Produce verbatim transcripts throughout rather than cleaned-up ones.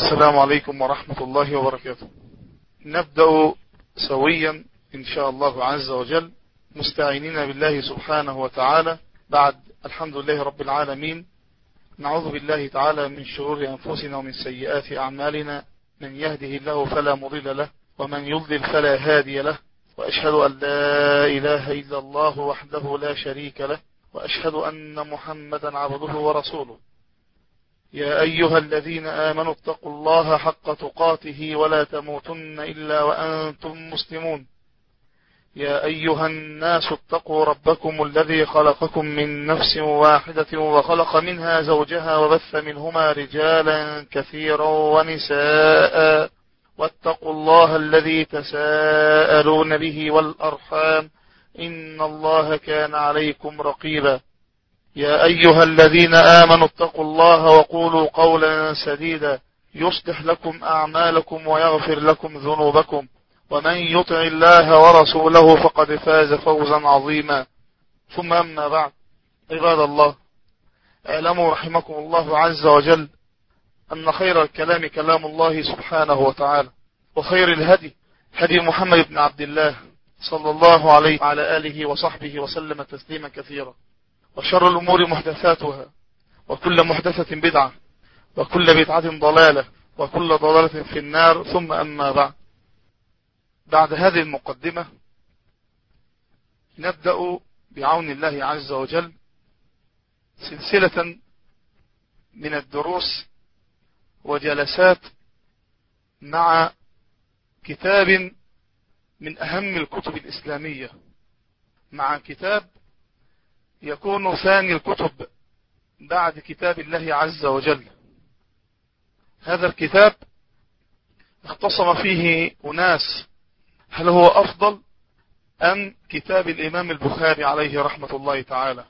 السلام عليكم ورحمة الله وبركاته. نبدأ سويا إن شاء الله عز وجل مستعينين بالله سبحانه وتعالى بعد الحمد لله رب العالمين. نعوذ بالله تعالى من شرور أنفسنا ومن سيئات أعمالنا، من يهده الله فلا مضل له ومن يضلل فلا هادي له، وأشهد أن لا إله إلا الله وحده لا شريك له، وأشهد أن محمدا عبده ورسوله. يا أيها الذين آمنوا اتقوا الله حق تقاته ولا تموتن إلا وأنتم مسلمون. يا أيها الناس اتقوا ربكم الذي خلقكم من نفس واحدة وخلق منها زوجها وبث منهما رجالا كثيرا ونساء، واتقوا الله الذي تساءلون به والأرحام إن الله كان عليكم رقيبا. يا أيها الذين آمنوا اتقوا الله وقولوا قولا سديدا يصلح لكم أعمالكم ويغفر لكم ذنوبكم، ومن يطع الله ورسوله فقد فاز فوزا عظيما. ثم أما بعد، عباد الله، اعلموا رحمكم الله عز وجل أن خير الكلام كلام الله سبحانه وتعالى، وخير الهدي هدي محمد بن عبد الله صلى الله عليه وعلى آله وصحبه وسلم تسليما كثيرا، وشر الأمور محدثاتها، وكل محدثة بدعة، وكل بدعة ضلالة، وكل ضلالة في النار. ثم أما بعد، بعد هذه المقدمة نبدأ بعون الله عز وجل سلسلة من الدروس وجلسات مع كتاب من أهم الكتب الإسلامية، مع كتاب يكون ثاني الكتب بعد كتاب الله عز وجل. هذا الكتاب اختصم فيه أناس هل هو أفضل أم كتاب الإمام البخاري عليه رحمة الله تعالى.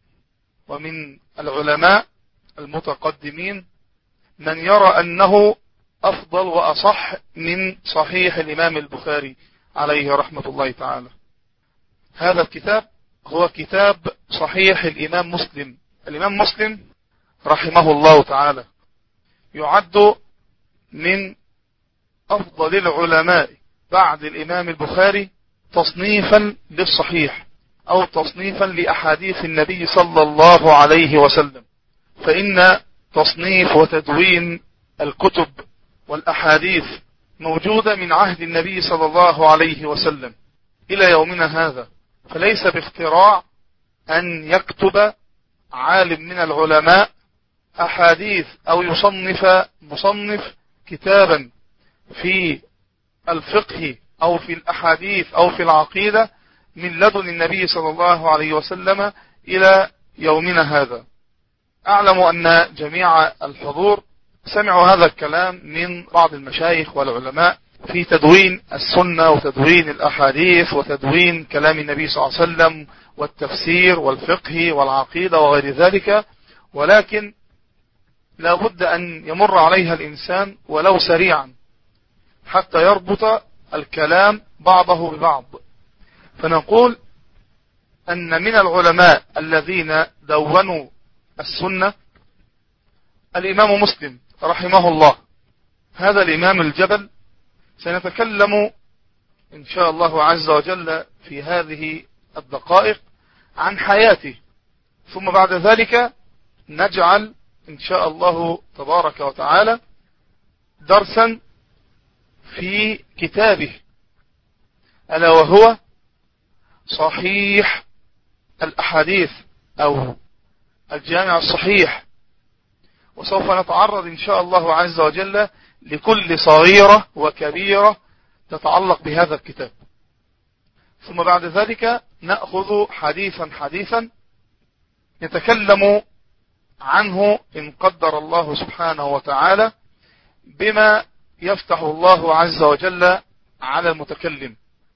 ومن العلماء المتقدمين من يرى أنه أفضل وأصح من صحيح الإمام البخاري عليه رحمة الله تعالى. هذا الكتاب هو كتاب صحيح الإمام مسلم. الإمام مسلم رحمه الله تعالى يعد من أفضل العلماء بعد الإمام البخاري تصنيفا للصحيح، أو تصنيفا لأحاديث النبي صلى الله عليه وسلم. فإن تصنيف وتدوين الكتب والأحاديث موجودة من عهد النبي صلى الله عليه وسلم إلى يومنا هذا، فليس باختراع أن يكتب عالم من العلماء أحاديث أو يصنف مصنف كتابا في الفقه أو في الأحاديث أو في العقيدة من لدن النبي صلى الله عليه وسلم إلى يومنا هذا. أعلم أن جميع الحضور سمعوا هذا الكلام من بعض المشايخ والعلماء في تدوين السنة وتدوين الأحاديث وتدوين كلام النبي صلى الله عليه وسلم والتفسير والفقه والعقيدة وغير ذلك، ولكن لا بد أن يمر عليها الإنسان ولو سريعا حتى يربط الكلام بعضه ببعض. فنقول أن من العلماء الذين دونوا السنة الإمام مسلم رحمه الله. هذا الإمام الجبل سنتكلم إن شاء الله عز وجل في هذه الدقائق عن حياته، ثم بعد ذلك نجعل إن شاء الله تبارك وتعالى درسا في كتابه، ألا وهو صحيح الأحاديث أو الجامع الصحيح. وسوف نتعرض إن شاء الله عز وجل لكل صغيرة وكبيرة تتعلق بهذا الكتاب، ثم بعد ذلك نأخذ حديثا حديثا نتكلم عنه إن قدر الله سبحانه وتعالى بما يفتح الله عز وجل على المتكلم.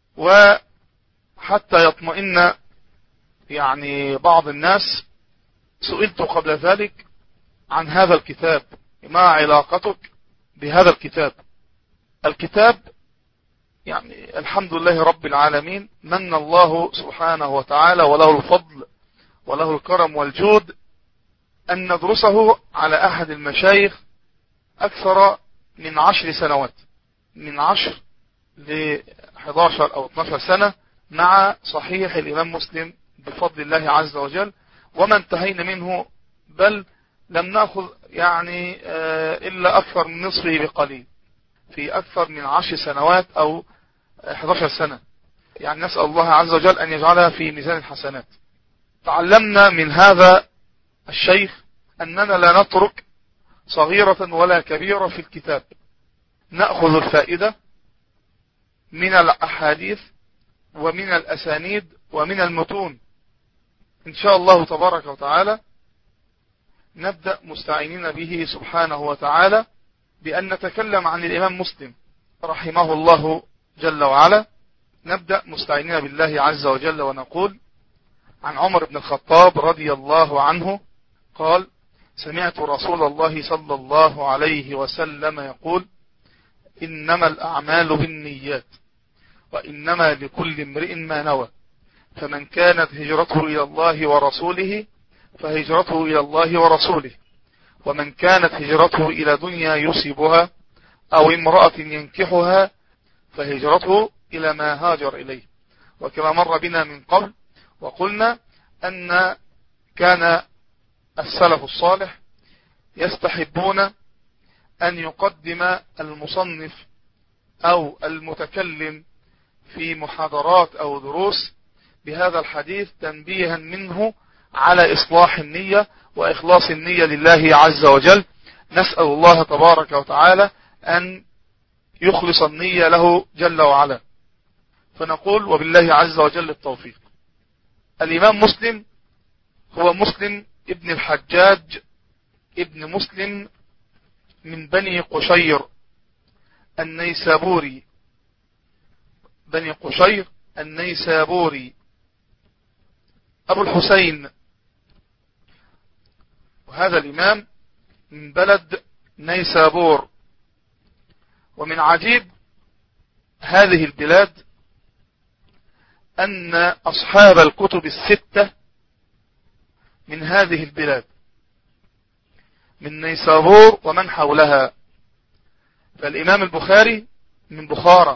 وحتى يطمئن يعني بعض الناس، سئلت قبل ذلك عن هذا الكتاب، ما علاقتك بهذا الكتاب؟ الكتاب يعني الحمد لله رب العالمين من الله سبحانه وتعالى وله الفضل وله الكرم والجود أن ندرسه على أحد المشايخ أكثر من عشر سنوات، من عشر ل إحدى عشر أو اثنتا عشرة سنة مع صحيح الإمام مسلم بفضل الله عز وجل، وما انتهينا منه، بل لم نأخذ يعني إلا أكثر من نصفه بقليل في أكثر من عشر سنوات أو إحدى عشرة سنة. يعني نسأل الله عز وجل أن يجعلها في ميزان الحسنات. تعلمنا من هذا الشيخ أننا لا نترك صغيرة ولا كبيرة في الكتاب، نأخذ الفائدة من الأحاديث ومن الأسانيد ومن المتون. إن شاء الله تبارك وتعالى نبدأ مستعينين به سبحانه وتعالى بأن نتكلم عن الإمام مسلم رحمه الله جل وعلا. نبدأ مستعينين بالله عز وجل ونقول: عن عمر بن الخطاب رضي الله عنه قال: سمعت رسول الله صلى الله عليه وسلم يقول: إنما الأعمال بالنيات وإنما لكل امرئ ما نوى، فمن كانت هجرته إلى الله ورسوله فهجرته إلى الله ورسوله، ومن كانت هجرته إلى دنيا يصيبها أو امرأة ينكحها فهجرته إلى ما هاجر إليه. وكما مر بنا من قبل وقلنا أن كان السلف الصالح يستحبون أن يقدم المصنف أو المتكلم في محاضرات أو دروس بهذا الحديث تنبيها منه على إصلاح النية وإخلاص النية لله عز وجل. نسأل الله تبارك وتعالى أن يخلص النية له جل وعلا. فنقول: وبالله عز وجل التوفيق. الإمام مسلم هو مسلم ابن الحجاج ابن مسلم من بني قشير النيسابوري، بني قشير النيسابوري أبو الحسين. وهذا الإمام من بلد نيسابور. ومن عجيب هذه البلاد أن أصحاب الكتب الستة من هذه البلاد، من نيسابور ومن حولها. فالإمام البخاري من بخارى،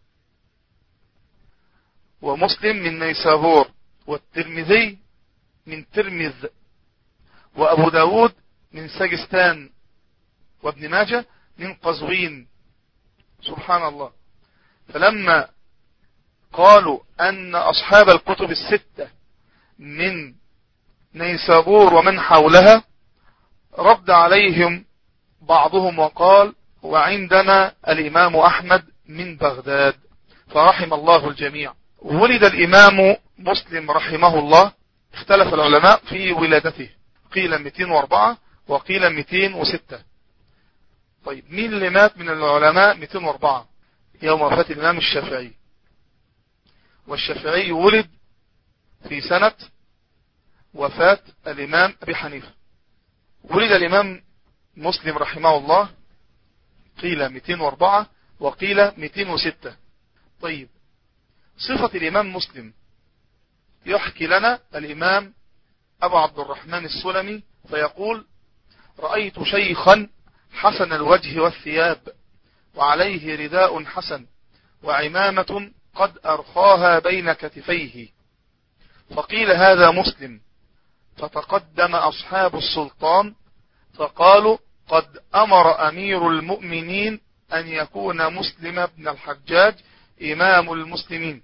ومسلم من نيسابور، والترمذي من ترمذ، وأبو داود من سجستان، وابن ماجه من قزوين. سبحان الله. فلما قالوا أن أصحاب الكتب الستة من نيسابور ومن حولها، رد عليهم بعضهم وقال: وعندنا الإمام أحمد من بغداد. فرحم الله الجميع. ولد الإمام مسلم رحمه الله، اختلف العلماء في ولادته، قيل مئتين وأربعة وقيل مئتين وستة. طيب مين اللي مات من العلماء مئتين وأربعة؟ يوم وفاة الإمام الشافعي. والشافعي ولد في سنة وفاة الإمام أبي حنيفة. ولد الإمام مسلم رحمه الله قيل مئتين وأربعة وقيل مئتين وستة. طيب صفة الإمام مسلم يحكي لنا الإمام أبو عبد الرحمن السلمي فيقول: رأيت شيخا حسن الوجه والثياب، وعليه رداء حسن، وعمامة قد أرخاها بين كتفيه، فقيل: هذا مسلم. فتقدم أصحاب السلطان فقالوا: قد أمر أمير المؤمنين أن يكون مسلم بن الحجاج إمام المسلمين.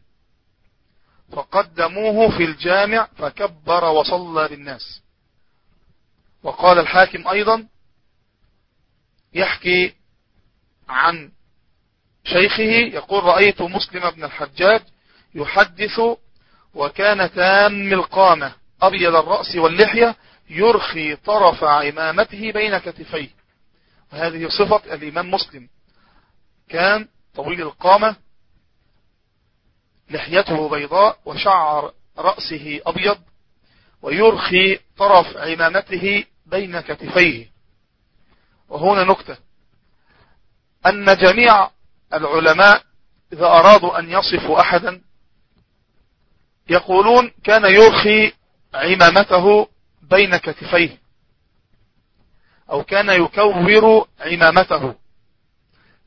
فقدموه في الجامع فكبر وصلى بالناس. وقال الحاكم أيضا يحكي عن شيخه يقول: رأيت مسلم بن الحجاج يحدث وكان تام القامة أبيض الرأس واللحية يرخي طرف عمامته بين كتفيه. وهذه صفة الإمام مسلم، كان طويل القامة، لحيته بيضاء، وشعر رأسه أبيض، ويرخي طرف عمامته بين كتفيه. وهنا نكتة، أن جميع العلماء إذا أرادوا أن يصفوا أحدا يقولون: كان يرخي عمامته بين كتفيه، أو كان يكور عمامته.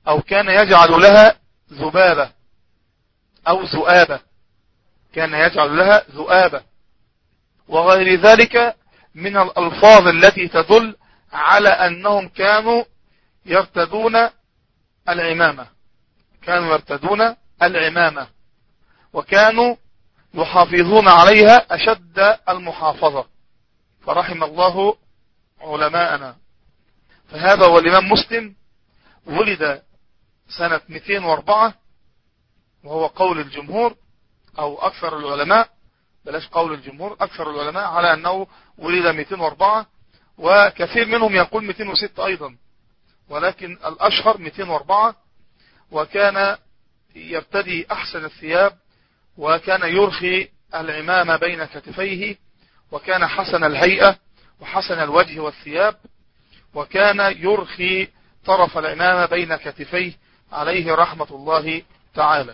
أو كان يجعل لها ذبابة أو ذؤابة، كان يجعل لها ذؤابة وغير ذلك من الألفاظ التي تدل على أنهم كانوا يرتدون العمامة، كانوا يرتدون العمامة وكانوا يحافظون عليها أشد المحافظة، فرحم الله علماءنا. فهذا هو الإمام مسلم، ولد سنة مئتين وأربعة، وهو قول الجمهور أو أكثر العلماء، بلاش قول الجمهور، أكثر العلماء على أنه ولد مئتين وأربعة، وكثير منهم يقول مئتين وستة أيضا، ولكن الأشهر مئتين وأربعة. وكان يرتدي أحسن الثياب، وكان يرخي العمامة بين كتفيه، وكان حسن الهيئة وحسن الوجه والثياب، وكان يرخي طرف العمامة بين كتفيه عليه رحمة الله تعالى.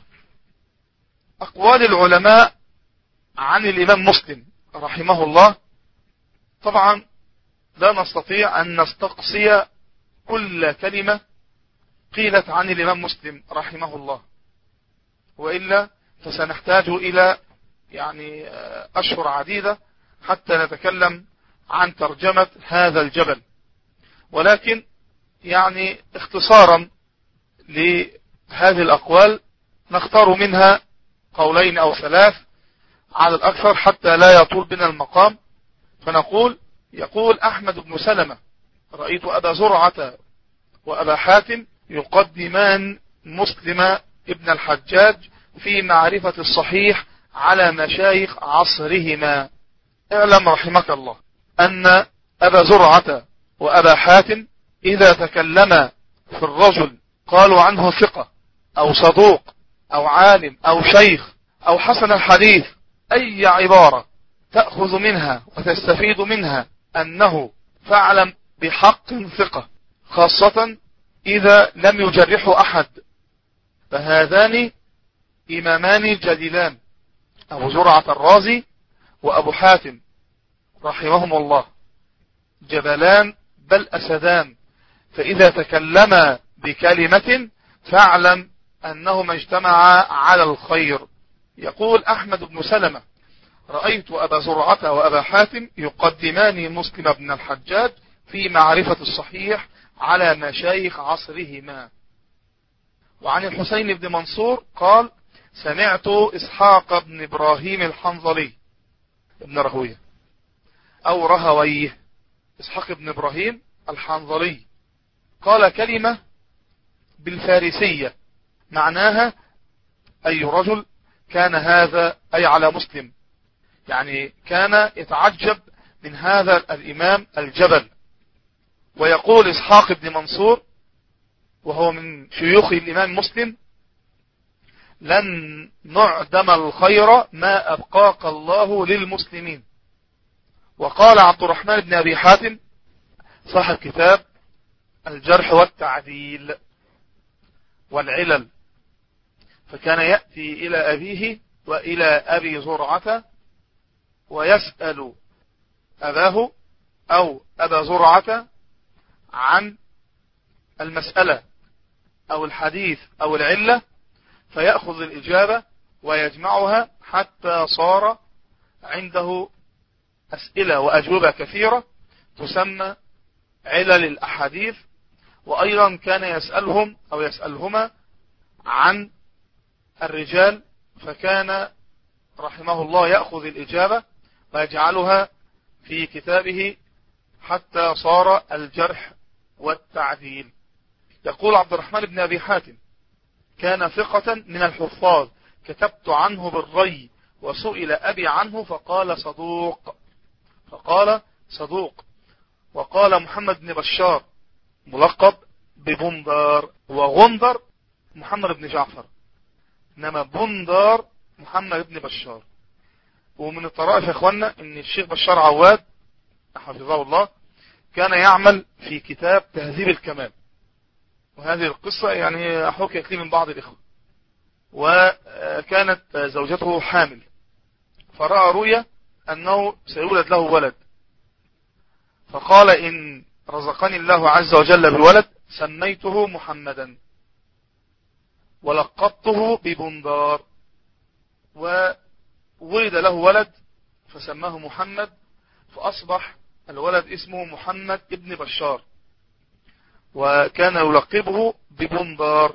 أقوال العلماء عن الإمام مسلم رحمه الله، طبعا لا نستطيع أن نستقصي كل كلمة قيلت عن الإمام مسلم رحمه الله، وإلا فسنحتاج إلى يعني أشهر عديدة حتى نتكلم عن ترجمة هذا الجبل. ولكن يعني اختصارا لهذه الأقوال نختار منها قولين أو ثلاث على الأكثر حتى لا يطول بنا المقام. فنقول: يقول أحمد بن سلمة: رأيت أبا زرعة وأبا حاتم يقدمان مسلم ابن الحجاج في معرفة الصحيح على مشايخ عصرهما. اعلم رحمك الله أن أبا زرعة وأبا حاتم إذا تكلم في الرجل قالوا عنه ثقة أو صدوق أو عالم أو شيخ أو حسن الحديث، أي عبارة تأخذ منها وتستفيد منها أنه فاعلم بحق ثقة، خاصة إذا لم يجرحوا أحد. فهذان إمامان جليلان، أبو زرعة الرازي وأبو حاتم رحمهم الله، جبلان بل أسدان، فإذا تكلم بكلمة فاعلم أنهما اجتمعا على الخير. يقول أحمد بن سلمة: رأيت أبا زرعة وأبا حاتم يقدمان مسلم بن الحجاج في معرفة الصحيح على مشايخ عصرهما. وعن الحسين بن منصور قال: سمعت إسحاق بن إبراهيم الحنظلي ابن رهوية أو رهويه، إسحاق بن إبراهيم الحنظلي، قال كلمة بالفارسية معناها: أي رجل كان هذا، أي على مسلم، يعني كان يتعجب من هذا الإمام الجبل. ويقول إسحاق بن منصور وهو من شيوخ الإمام مسلم: لن نعدم الخير ما أبقاك الله للمسلمين. وقال عبد الرحمن بن أبي حاتم صاحب كتاب الجرح والتعديل والعلل، فكان يأتي إلى أبيه وإلى أبي زرعة ويسأل أباه أو أبا زرعة عن المسألة أو الحديث أو العلة، فيأخذ الإجابة ويجمعها حتى صار عنده أسئلة وأجوبة كثيرة تسمى علل الأحاديث. وأيضا كان يسألهم أو يسألهما عن الرجال، فكان رحمه الله يأخذ الإجابة ويجعلها في كتابه حتى صار الجرح والتعديل. يقول عبد الرحمن بن أبي حاتم: كان ثقة من الحفاظ، كتبت عنه بالري، وسئل أبي عنه فقال صدوق، فقال صدوق. وقال محمد بن بشار ملقب ببندار، وغندر محمد بن جعفر، إنما بندار محمد بن بشار. ومن الطرائف يا إخوانا إن الشيخ بشار عواد حفظه الله كان يعمل في كتاب تهذيب الكمال، وهذه القصة يعني حكيت لي من بعض الإخوة. وكانت زوجته حامل، فرأى رؤيا أنه سيولد له ولد، فقال: إن رزقني الله عز وجل بالولد سميته محمدا. ولقبته ببندار، وولد له ولد فسماه محمد، فأصبح الولد اسمه محمد ابن بشار، وكان يلقبه ببندار.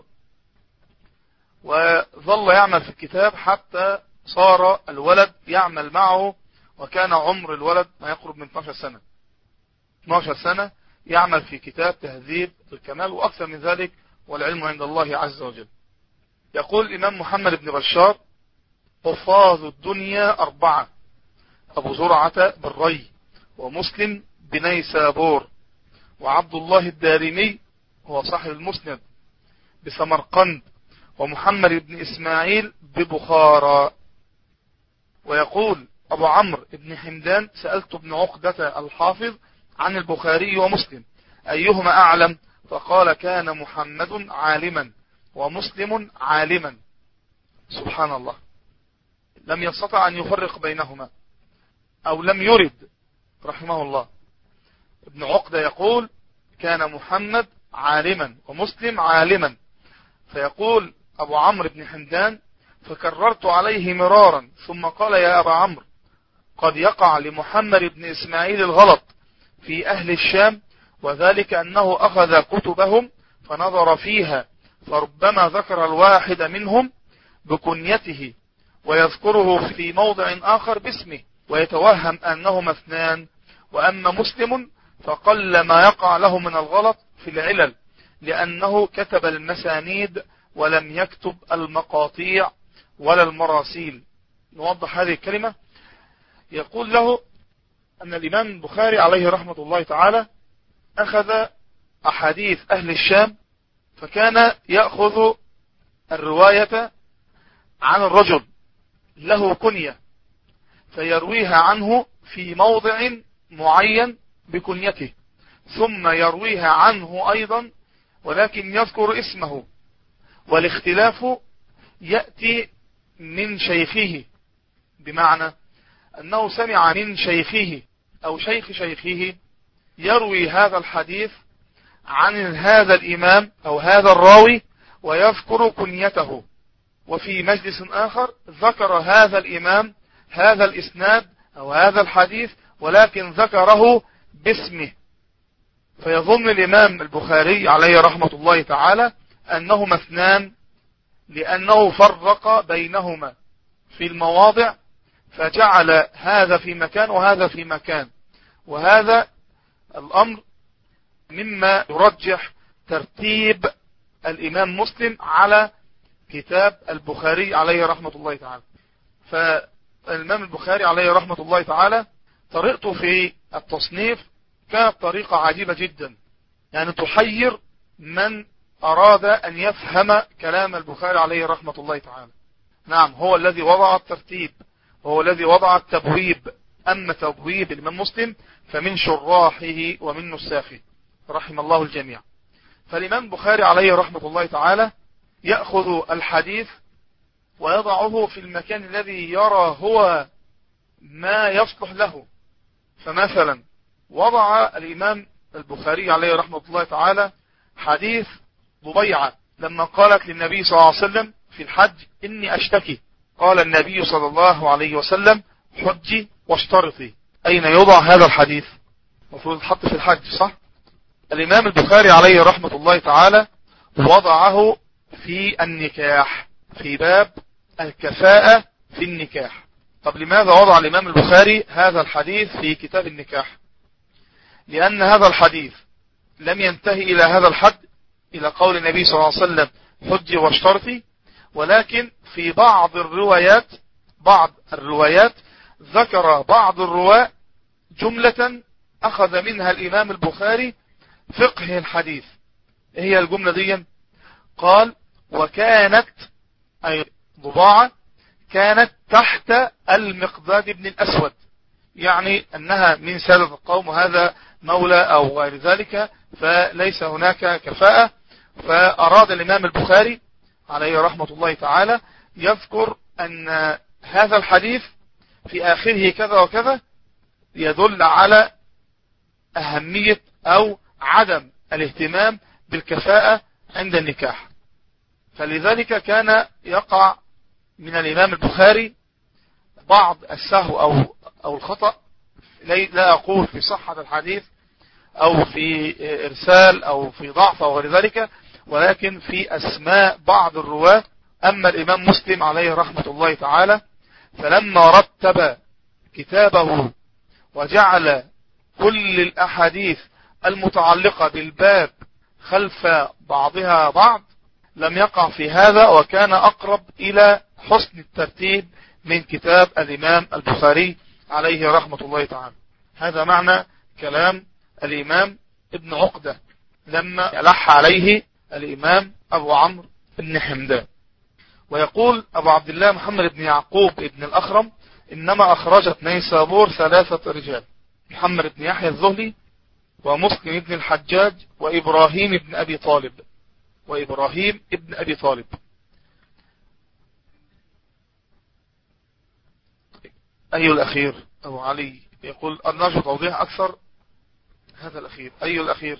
وظل يعمل في الكتاب حتى صار الولد يعمل معه، وكان عمر الولد ما يقرب من اثناشر سنة اثناشر سنة يعمل في كتاب تهذيب الكمال، وأكثر من ذلك، والعلم عند الله عز وجل. يقول الإمام محمد بن بشار: حفاظ الدنيا أربعة: أبو زرعة بالري، ومسلم بنيسابور، وعبد الله الدارمي هو صاحب المسند بسمرقند، ومحمد بن إسماعيل ببخارى. ويقول أبو عمرو بن حمدان: سألت ابن عقدة الحافظ عن البخاري ومسلم أيهما أعلم؟ فقال: كان محمد عالما ومسلم عالما. سبحان الله، لم يستطع أن يفرق بينهما، أو لم يرد رحمه الله. ابن عقدة يقول: كان محمد عالما ومسلم عالما. فيقول أبو عمرو بن حمدان: فكررت عليه مرارا، ثم قال: يا أبا عمرو، قد يقع لمحمد بن إسماعيل الغلط في أهل الشام، وذلك أنه أخذ كتبهم فنظر فيها، فربما ذكر الواحد منهم بكنيته ويذكره في موضع آخر باسمه، ويتوهم أنهما اثنان. وأما مسلم فقل ما يقع له من الغلط في العلل، لأنه كتب المسانيد ولم يكتب المقاطيع ولا المراسيل. نوضح هذه الكلمة. يقول له أن الإمام البخاري عليه رحمة الله تعالى أخذ أحاديث أهل الشام، فكان يأخذ الرواية عن الرجل له كنية فيرويها عنه في موضع معين بكنيته، ثم يرويها عنه أيضا ولكن يذكر اسمه، والاختلاف يأتي من شيخه، بمعنى أنه سمع من شيخه أو شيخ شيخه يروي هذا الحديث عن هذا الإمام أو هذا الراوي ويذكر كنيته، وفي مجلس آخر ذكر هذا الإمام هذا الإسناد أو هذا الحديث ولكن ذكره باسمه، فيظن الإمام البخاري عليه رحمة الله تعالى أنهما اثنان، لأنه فرق بينهما في المواضع، فجعل هذا في مكان وهذا في مكان. وهذا الأمر مما يرجح ترتيب الإمام مسلم على كتاب البخاري عليه رحمة الله تعالى. فالإمام البخاري عليه رحمة الله تعالى طريقته في التصنيف كانت طريقة عجيبة جدا، يعني تحير من أراد أن يفهم كلام البخاري عليه رحمة الله تعالى. نعم، هو الذي وضع الترتيب، وهو الذي وضع التبويب. أما تبويب الإمام مسلم فمن شراحه ومن نساخه رحم الله الجميع. فالإمام البخاري عليه رحمة الله تعالى يأخذ الحديث ويضعه في المكان الذي يرى هو ما يصلح له. فمثلا وضع الإمام البخاري عليه رحمة الله تعالى حديث ضبيعة لما قالت للنبي صلى الله عليه وسلم في الحج: إني أشتكي. قال النبي صلى الله عليه وسلم: حجي واشترطي. أين يوضع هذا الحديث؟ المفروض يتحط في الحج، صح؟ الإمام البخاري عليه رحمة الله تعالى وضعه في النكاح، في باب الكفاءة في النكاح. طب لماذا وضع الإمام البخاري هذا الحديث في كتاب النكاح؟ لأن هذا الحديث لم ينتهي إلى هذا الحد، إلى قول النبي صلى الله عليه وسلم: حجي واشترطي، ولكن في بعض الروايات بعض الروايات ذكر بعض الرواة جملة أخذ منها الإمام البخاري فقه الحديث. هي الجملة دي؟ قال: وكانت أي ضباعة كانت تحت المقداد بن الأسود، يعني أنها من سادة القوم، وهذا مولى أو غير ذلك، فليس هناك كفاءة. فأراد الإمام البخاري عليه رحمة الله تعالى يذكر أن هذا الحديث في آخره كذا وكذا يدل على أهمية أو عدم الاهتمام بالكفاءة عند النكاح. فلذلك كان يقع من الإمام البخاري بعض السهو أو, أو الخطأ، لا أقول في صحة الحديث أو في إرسال أو في ضعف أو غير ذلك، ولكن في أسماء بعض الرواة. أما الإمام مسلم عليه رحمة الله تعالى فلما رتب كتابه وجعل كل الأحاديث المتعلقة بالباب خلف بعضها بعض لم يقع في هذا، وكان أقرب إلى حسن الترتيب من كتاب الإمام البخاري عليه رحمة الله تعالى. هذا معنى كلام الإمام ابن عقدة لما ألح عليه الإمام أبو عمرو بن حمدان. ويقول أبو عبد الله محمد بن يعقوب بن الأخرم: إنما أخرجت نيسابور ثلاثة رجال: محمد بن يحيى الذهلي، ومسلم بن الحجاج، وإبراهيم بن أبي طالب وإبراهيم بن أبي طالب. أي الأخير؟ أبو علي يقول أرجو توضيح أكثر. هذا الأخير. أي الأخير؟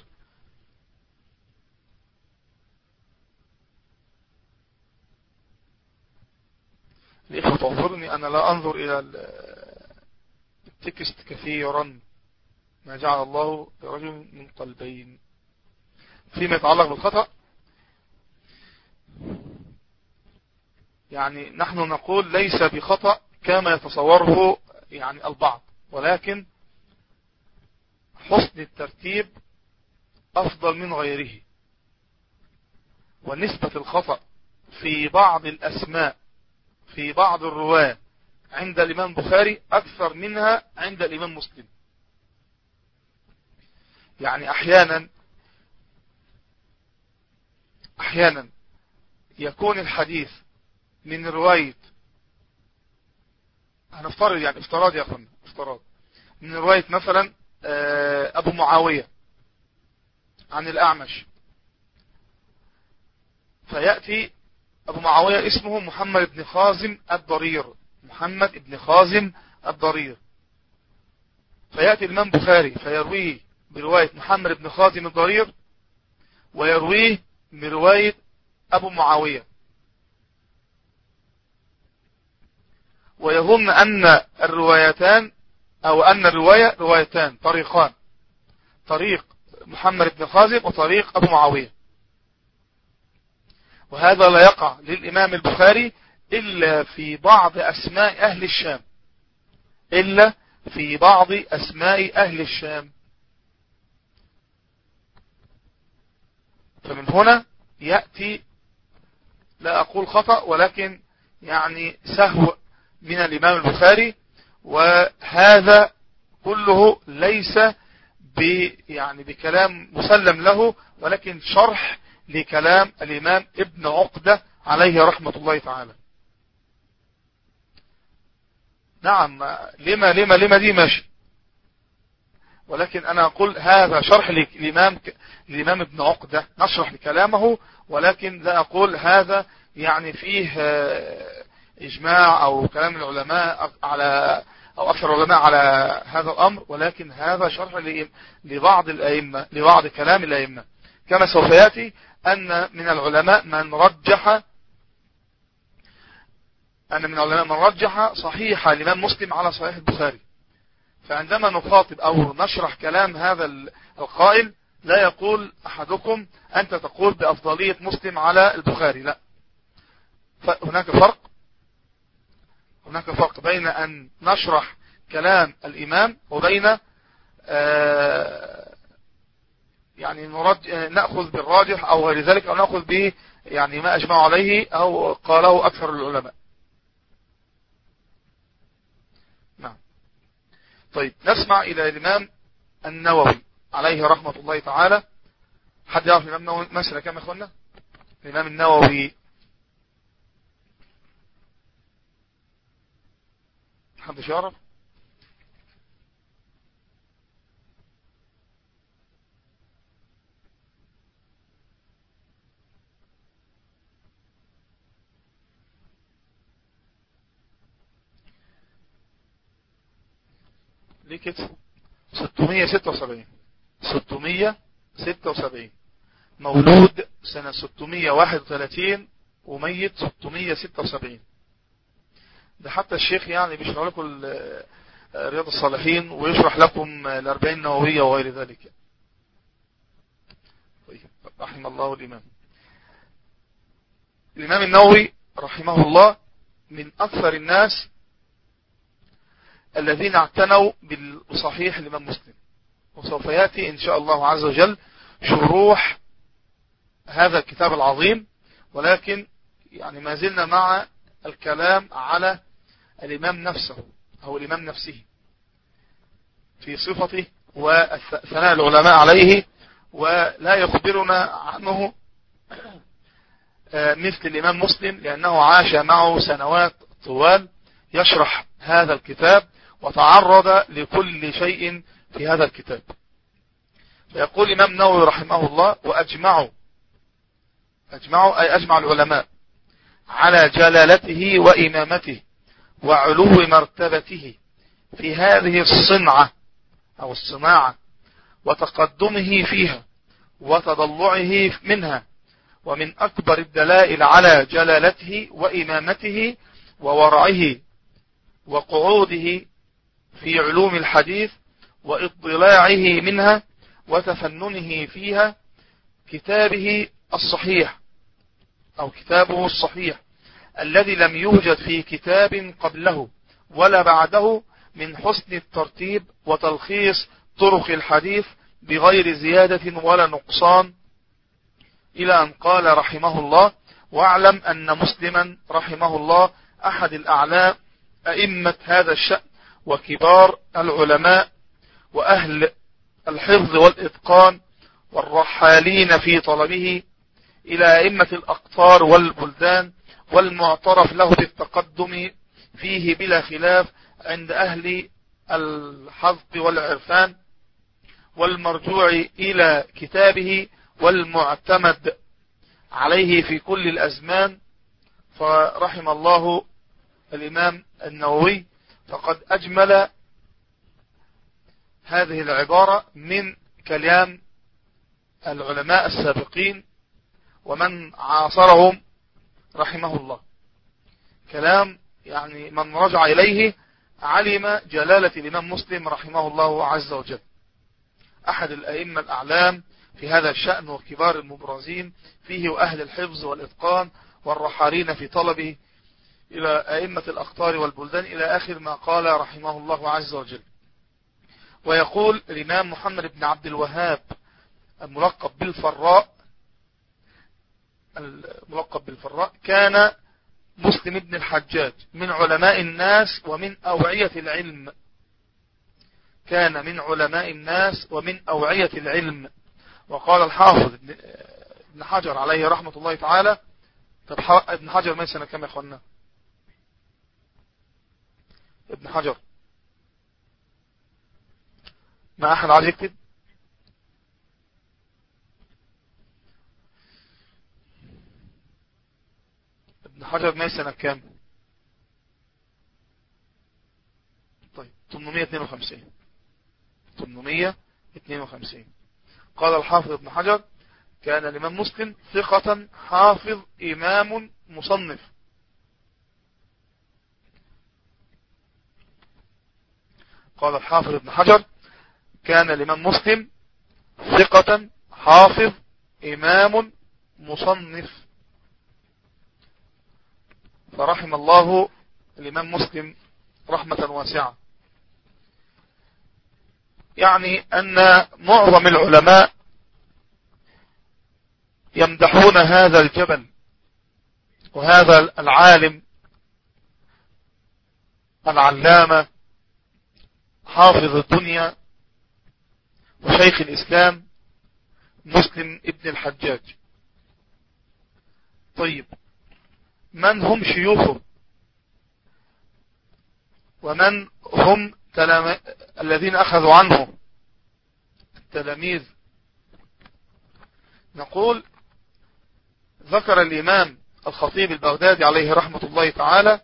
الإخوة تعذرني أنا لا أنظر إلى التكست كثيرا. ما جعل الله لرجل من قلبين. فيما يتعلق بالخطأ يعني نحن نقول ليس بخطأ كما يتصوره يعني البعض، ولكن حسن الترتيب أفضل من غيره. ونسبة الخطأ في بعض الأسماء في بعض الرواة عند الإمام البخاري أكثر منها عند الإمام مسلم. يعني أحيانا أحيانا يكون الحديث من رواية، هنفترض يعني افتراض يا أخوانا افتراض من رواية مثلا أبو معاوية عن الأعمش، فيأتي أبو معاوية اسمه محمد بن خازم الضرير محمد بن خازم الضرير فيأتي الإمام بخاري فيرويه برواية محمد بن خازم الضرير ويرويه برواية أبو معاوية، ويظن أن الروايتان أو أن الرواية روايتان طريقان، طريق محمد بن خازم وطريق أبو معاوية. وهذا لا يقع للإمام البخاري إلا في بعض أسماء أهل الشام إلا في بعض أسماء أهل الشام. فمن هنا يأتي لا أقول خطأ ولكن يعني سهو من الإمام البخاري، وهذا كله ليس ب يعني بكلام مسلم له، ولكن شرح لكلام الإمام ابن عقدة عليه رحمة الله تعالى. نعم لما لما لما دي ماشي، ولكن أنا أقول هذا شرح للإمام الإمام ابن عقدة، نشرح لكلامه، ولكن لا أقول هذا يعني فيه إجماع أو كلام العلماء على أو أكثر العلماء على هذا الأمر، ولكن هذا شرح لبعض الأئمة لبعض كلام الأئمة، كما سوف يأتي أن من العلماء من رجح أن من العلماء من رجح صحيح الإمام مسلم على صحيح البخاري. فعندما نخاطب أو نشرح كلام هذا القائل لا يقول أحدكم أنت تقول بأفضلية مسلم على البخاري، لا، فهناك فرق هناك فرق بين أن نشرح كلام الإمام وبين آه يعني نرج... نأخذ بالراجح أو غير ذلك، أو نأخذ به يعني ما أجمع عليه أو قاله أكثر العلماء. نعم. طيب نسمع إلى الإمام النووي عليه رحمة الله تعالى. حد يعرف الإمام النووي مسألة كم يا أخوانا؟ الإمام النووي حد يعرف؟ ليه كده؟ ستمية ستة وسبعين ستمية ستة وسبعين مولود سنة ستمية واحد وثلاثين وميت ستمائة وستة وسبعين. ده حتى الشيخ يعني بيشرح لكم رياض الصالحين ويشرح لكم الأربعين النووية وغير ذلك. طيب رحم الله الإمام الإمام النووي رحمه الله من أكثر الناس الذين اعتنوا بالصحيح الإمام مسلم، وسوف يأتي إن شاء الله عز وجل شروح هذا الكتاب العظيم، ولكن يعني ما زلنا مع الكلام على الإمام نفسه أو الإمام نفسه في صفته وثناء العلماء عليه، ولا يخبرنا عنه مثل الإمام مسلم لأنه عاش معه سنوات طوال يشرح هذا الكتاب وتعرض لكل شيء في هذا الكتاب. فيقول الإمام النووي رحمه الله: وأجمعوا أجمعوا أي أجمع العلماء على جلالته وإمامته وعلو مرتبته في هذه الصنعة أو الصناعة وتقدمه فيها وتضلعه منها. ومن أكبر الدلائل على جلالته وإمامته وورعه وقعوده في علوم الحديث وإطلاعه منها وتفننه فيها كتابه الصحيح أو كتابه الصحيح الذي لم يوجد في كتاب قبله ولا بعده من حسن الترتيب وتلخيص طرق الحديث بغير زيادة ولا نقصان، إلى أن قال رحمه الله: واعلم أن مسلما رحمه الله أحد الأعلام أئمة هذا الشأن وكبار العلماء وأهل الحفظ والإتقان والرحالين في طلبه إلى أئمة الأقطار والبلدان، والمعترف له بالتقدم فيه بلا خلاف عند أهل الحظ والعرفان، والمرجوع إلى كتابه والمعتمد عليه في كل الأزمان. فرحم الله الإمام النووي فقد أجمل هذه العبارة من كلام العلماء السابقين ومن عاصرهم رحمه الله، كلام يعني من رجع إليه علم جلالة الإمام مسلم رحمه الله عز وجل، أحد الأئمة الأعلام في هذا الشأن وكبار المبرزين فيه وأهل الحفظ والإتقان والرحالين في طلبه إلى أئمة الأقطار والبلدان إلى آخر ما قال رحمه الله عز وجل. ويقول الإمام محمد بن عبد الوهاب الملقب بالفراء الملقب بالفراء كان مسلم بن الحجاج من علماء الناس ومن أوعية العلم كان من علماء الناس ومن أوعية العلم. وقال الحافظ ابن حجر عليه رحمة الله تعالى. طب ابن حجر ما سنة كم يا اخوانا؟ ابن حجر ما أحد عايز يكتب؟ ابن حجر ما سنة كام؟ طيب ثمانمائة واثنين وخمسين ثمانمائة واثنين وخمسين. قال الحافظ ابن حجر: كان الإمام مسلم ثقة حافظ إمام مصنف. قال الحافظ ابن حجر: كان الإمام مسلم ثقة حافظ إمام مصنف. فرحم الله الإمام مسلم رحمة واسعة. يعني أن معظم العلماء يمدحون هذا الجبل وهذا العالم العلامة حافظ الدنيا وشيخ الإسلام مسلم ابن الحجاج. طيب من هم شيوخه ومن هم تلام... الذين أخذوا عنه التلاميذ؟ نقول: ذكر الإمام الخطيب البغدادي عليه رحمة الله تعالى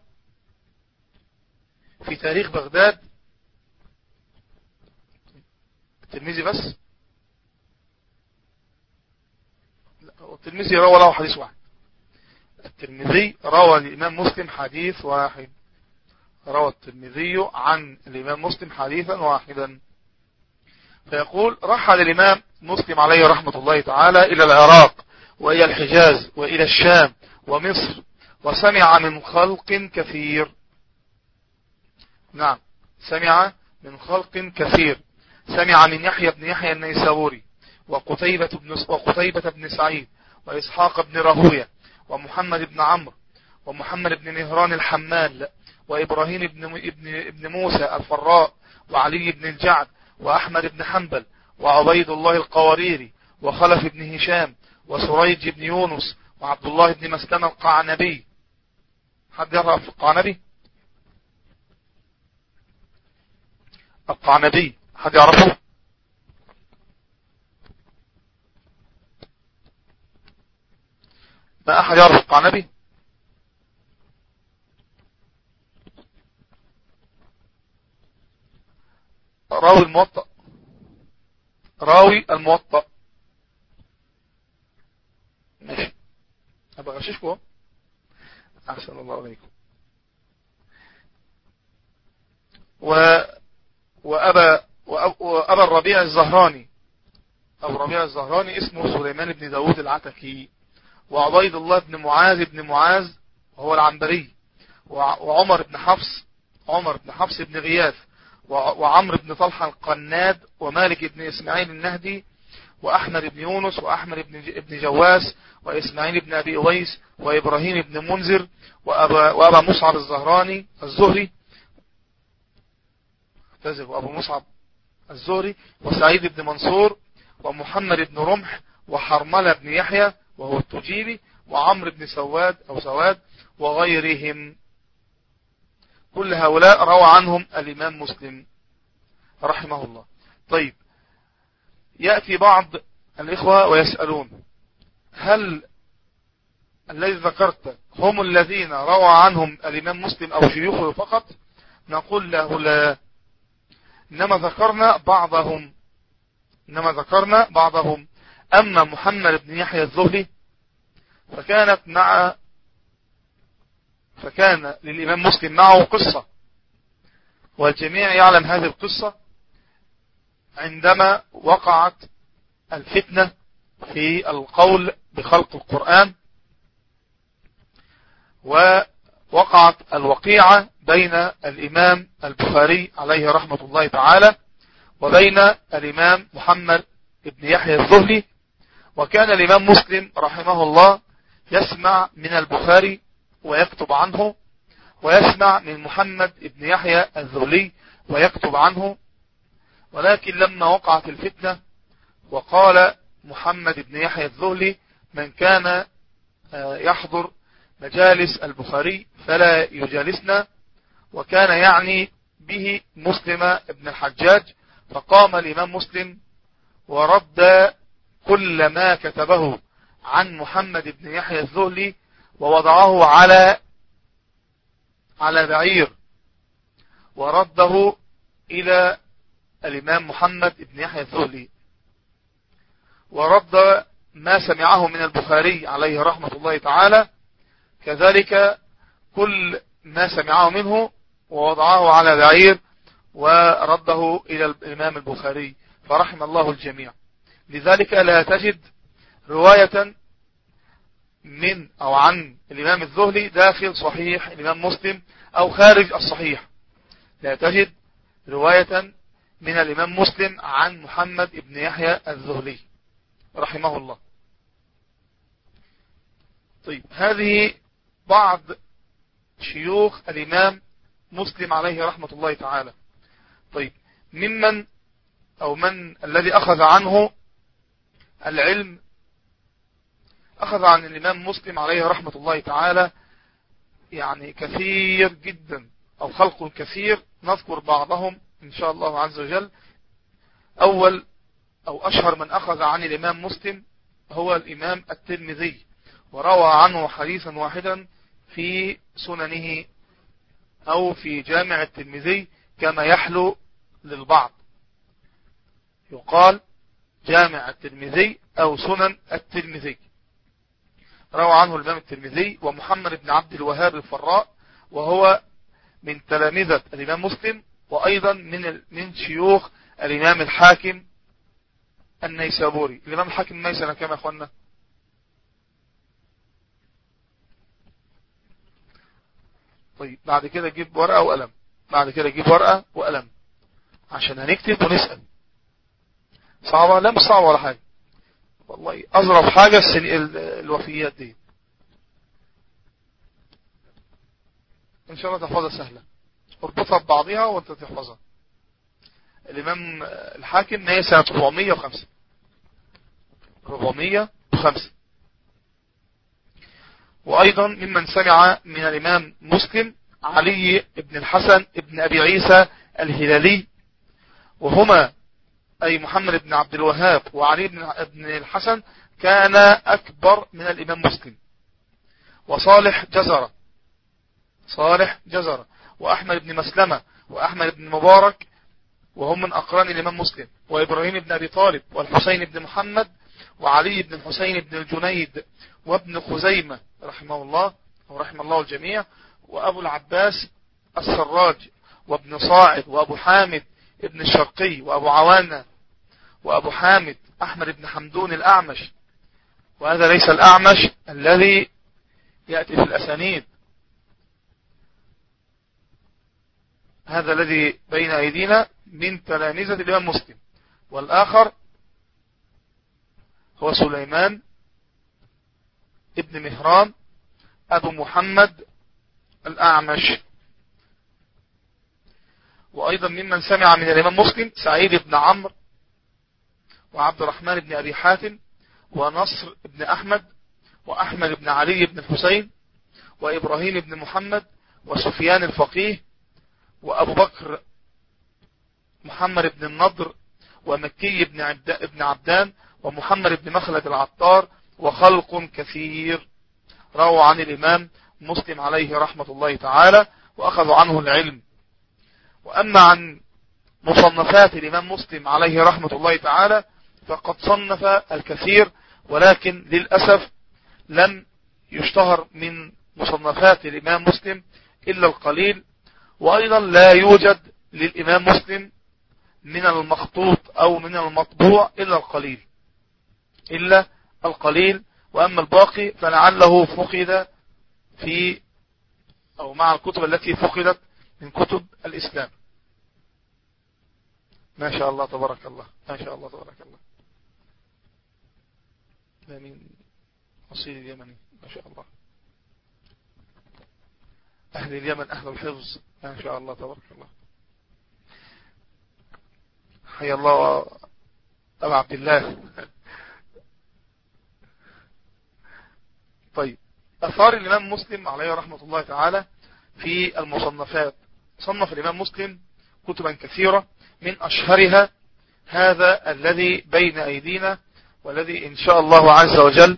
في تاريخ بغداد. التلميذي بس لا، التلميذي روى له حديث واحد. الترمذي روى الإمام مسلم حديث واحد، روى الترمذي عن الإمام مسلم حديثا واحدا. فيقول رحل الإمام مسلم عليه رحمة الله تعالى إلى العراق وإلى الحجاز وإلى الشام ومصر، وسمع من خلق كثير. نعم، سمع من خلق كثير. سمع من يحيى بن يحيى النيسابوري وقتيبة بن وقتيبة بن سعيد وإسحاق بن راهويه ومحمد بن عمرو ومحمد بن مهران الحمال وإبراهيم بن ابن ابن موسى الفراء وعلي بن الجعد وأحمد بن حنبل وعبيد الله القواريري وخلف بن هشام وسريج بن يونس وعبد الله بن مسلمة القعنبي. حد يعرف القعنبي؟ القعنبي حد يعرفه؟ ما أحد يعرف القعنبي؟ راوي الموطأ، راوي الموطأ. ماشي، أبقى غششكم. أحسن الله عليكم. و وأبا وأبا الربيع الزهراني، أبو الربيع الزهراني اسمه سليمان بن داود العتكي، وعبيد الله بن معاذ بن معاذ وهو العنبري، وعمر بن حفص عمر بن حفص بن غياث، وعمر بن طلحة القناد، ومالك بن إسماعيل النهدي، وأحمد بن يونس، وأحمد بن جواس، وإسماعيل بن أبي أويس، وإبراهيم بن منذر، وأبا, وأبا مصعب الزهراني الزهري وأبو مصعب الزهري، وسعيد بن منصور، ومحمد بن رمح، وحرملة بن يحيى وهو التجيبي، وعمر بن سواد أو سواد، وغيرهم. كل هؤلاء روى عنهم الإمام مسلم رحمه الله. طيب، يأتي بعض الإخوة ويسألون: هل الذي ذكرت هم الذين روى عنهم الإمام مسلم أو شيوخه فقط؟ نقول له لا، إنما ذكرنا بعضهم إنما ذكرنا بعضهم أما محمد بن يحيى الذهلي فكانت مع فكان للإمام مسلم معه قصة، والجميع يعلم هذه القصة. عندما وقعت الفتنة في القول بخلق القرآن، ووقعت الوقيعة بين الإمام البخاري عليه رحمة الله تعالى وبين الإمام محمد بن يحيى الذهلي، وكان الإمام مسلم رحمه الله يسمع من البخاري ويكتب عنه، ويسمع من محمد بن يحيى الذهلي ويكتب عنه. ولكن لما وقعت الفتنة وقال محمد بن يحيى الذهلي: من كان يحضر مجالس البخاري فلا يجالسنا، وكان يعني به مسلم بن الحجاج، فقام الإمام مسلم ورد كل ما كتبه عن محمد بن يحيى الذهلي ووضعه على على بعير، ورده إلى الإمام محمد بن يحيى الذهلي، ورد ما سمعه من البخاري عليه رحمة الله تعالى كذلك كل ما سمعه منه ووضعه على بعير ورده إلى الإمام البخاري، فرحم الله الجميع. لذلك لا تجد رواية من أو عن الإمام الذهلي داخل صحيح الإمام مسلم أو خارج الصحيح، لا تجد رواية من الإمام مسلم عن محمد بن يحيى الذهلي رحمه الله. طيب، هذه بعض شيوخ الإمام مسلم عليه رحمة الله تعالى. طيب، ممن أو من الذي أخذ عنه العلم، أخذ عن الإمام مسلم عليه رحمة الله تعالى يعني كثير جدا أو خلق كثير، نذكر بعضهم إن شاء الله عز وجل. أول أو أشهر من أخذ عن الإمام مسلم هو الإمام الترمذي، وروى عنه حديثا واحدا في سننه أو في جامع الترمذي كما يحلو للبعض، يقال جامع الترمذي أو سنن الترمذي. روى عنه الإمام الترمذي، ومحمد بن عبد الوهاب الفراء، وهو من تلامذة الإمام مسلم، وأيضا من من شيوخ الإمام الحاكم النيسابوري. الإمام الحاكم ميت سنة كام يا أخوانا؟ طيب بعد كده جيب ورقة وقلم، بعد كده جيب ورقة وقلم عشان هنكتب ونسأل. صعبة؟ لا مش صعبة ولا حاجة والله، أظرف حاجة الوفيات دي إن شاء الله تحفظها سهلة، اربطها ببعضها وانت تحفظها. الإمام الحاكم هي سنة أربعمية وخمسة أربعمية وخمسة. وأيضا ممن سمع من الإمام مسلم علي بن الحسن بن أبي عيسى الهلالي، وهما أي محمد بن عبد الوهاب وعلي بن الحسن كان أكبر من الإمام مسلم. وصالح جزرة صالح جزرة وأحمد بن مسلمة وأحمد بن مبارك، وهم من أقران الإمام مسلم. وإبراهيم بن أبي طالب والحسين بن محمد وعلي بن الحسين بن الجنيد وابن خزيمة رحمه الله ورحم الله الجميع، وأبو العباس السراج وابن صاعد وأبو حامد ابن الشرقي وأبو عوانة وأبو حامد أحمد بن حمدون الأعمش. وهذا ليس الأعمش الذي يأتي في الأسانيد، هذا الذي بين أيدينا من تلامذة الإمام مسلم. والآخر هو سليمان ابن مهران أبو محمد الأعمش. وأيضا ممن سمع من الإمام مسلم سعيد بن عمرو وعبد الرحمن بن أبي حاتم ونصر بن أحمد وأحمد بن علي بن الحسين وإبراهيم بن محمد وسفيان الفقيه وأبو بكر محمد بن النضر ومكي بن عبدان ومحمد بن مخلد العطار وخلق كثير رووا عن الإمام مسلم عليه رحمة الله تعالى وأخذوا عنه العلم. وأما عن مصنفات الإمام مسلم عليه رحمة الله تعالى فقد صنف الكثير، ولكن للأسف لم يشتهر من مصنفات الإمام مسلم إلا القليل. وأيضا لا يوجد للإمام مسلم من المخطوط أو من المطبوع إلا القليل إلا القليل وأما الباقي فلعله فقد في أو مع الكتب التي فقدت من كتب الإسلام. ما شاء الله تبارك الله، ما شاء الله تبارك الله. ده من أصيل اليمني ما شاء الله، أهل اليمن أهل الحفظ ما شاء الله تبارك الله. حيا الله أبا عبد الله. طيب، أثار الإمام مسلم عليه رحمة الله تعالى في المصنفات. صنف الإمام مسلم كتبا كثيرة، من أشهرها هذا الذي بين أيدينا والذي إن شاء الله عز وجل